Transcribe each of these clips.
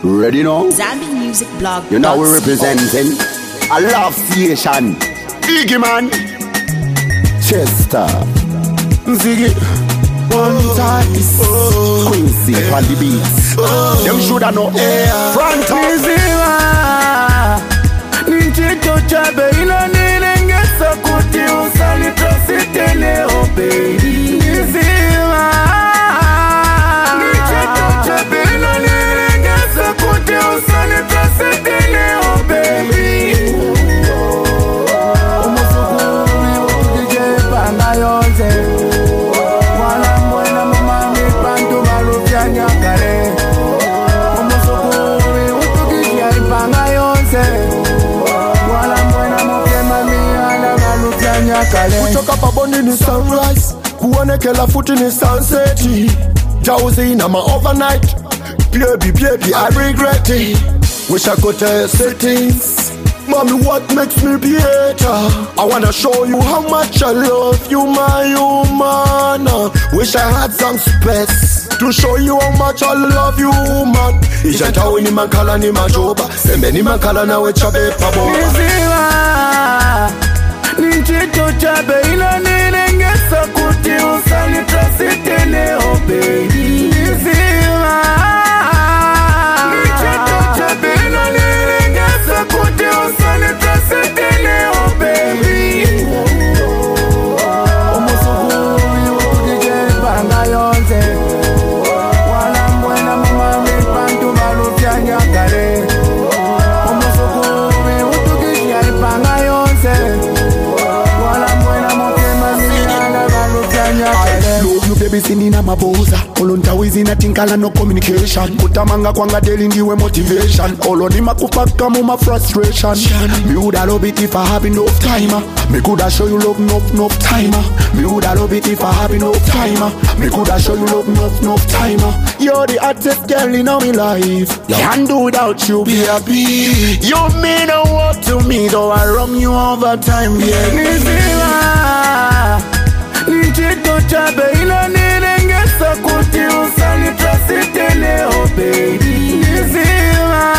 Ready now? Zambi Music Blog. You know we're representing a love station. Biggie man, Chester, Ziggy, one time, Quincy on the beats. Them shoulda know. Front Ninjito chabe ina nirengesa kuti usali trosite leo baby Nizima Ninjito chabe ina nirengesa kuti usali trosite leo baby Umusukuri utukije panga yonze Wala mwena mumami pantu malufya nyakare Umusukuri utukije panga yonze kutoka paboni ni sunrise kuonekela futi ni sunset jauzi na ma overnight baby I regret it wish I could tell settings mommy what makes me better I wanna show you how much I love you my woman wish I had some space to show you how much I love you man ijatawi ni makala ni majoba sembe ni makala na wechabe paboba Ninjito chabe ina nirengesa kuti usali trosite leo baby Nizima Ninjito chabe ina nirengesa kuti usali trosite leo baby Umusukuri utukije panga yonze Wala mwena mumami pantu malufya nyakare Umusukuri utukije panga yonze baby sinina maboza olontawizi natinkala no communication kutamanga kwanga daily ndiwe motivation oloni makupaka mu ma frustration me woulda love it if I have enough time me coulda show you love enough time me woulda love it if I have enough time me coulda show you love enough time you're the hottest girl in all my life can't do without you baby you mean a lot to me though I run you over time Nizima Ninjito chabe ina nirengesa kuti usali trosite leo baby Nizima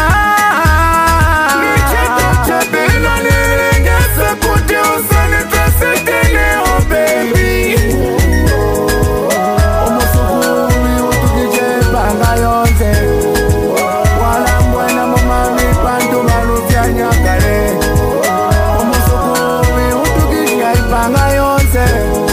Ninjito chabe ina nirengesa kuti usali trosite leo baby Umusukuri utukije panga yonze Wala mwena mumami pantu malufya nyakare Umusukuri utukije panga yonze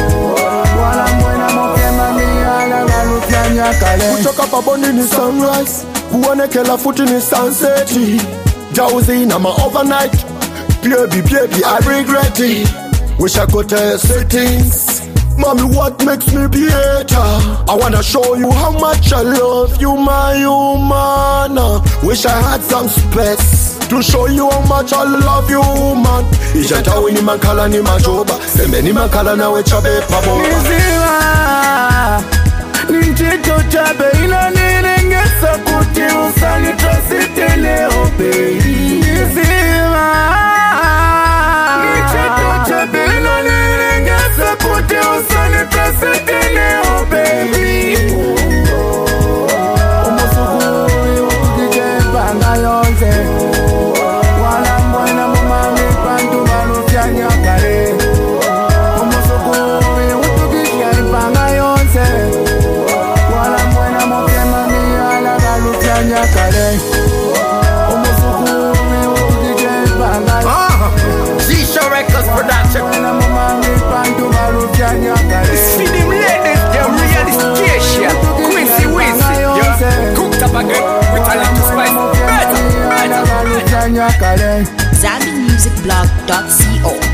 kutoka paboni ni sunrise kuonekela futi ni sunset jauzi na ma overnight baby I regret it wish I could tell settings mommy what makes me better I wanna show you how much I love you my woman wish I had some space to show you how much I love you man ijatawi ni makala ni majoba sembe ni makala na wechabe paboba Nizima Ninjito chabe ina nirengesa kuti usali trosite leo baby Nizima Ninjito chabe ina nirengesa kuti usali trosite leo baby Umusukuri utukije panga yonze Wala mwena mumami pantu malufya nyakare Umusukuri utukije panga yonze Nyakare Umusukuri utukije panga Zisha Records Production See them ladies, they're really scarce. Quincy Weezy, cooked up again with a little spice. Better ZambiMusicBlog.co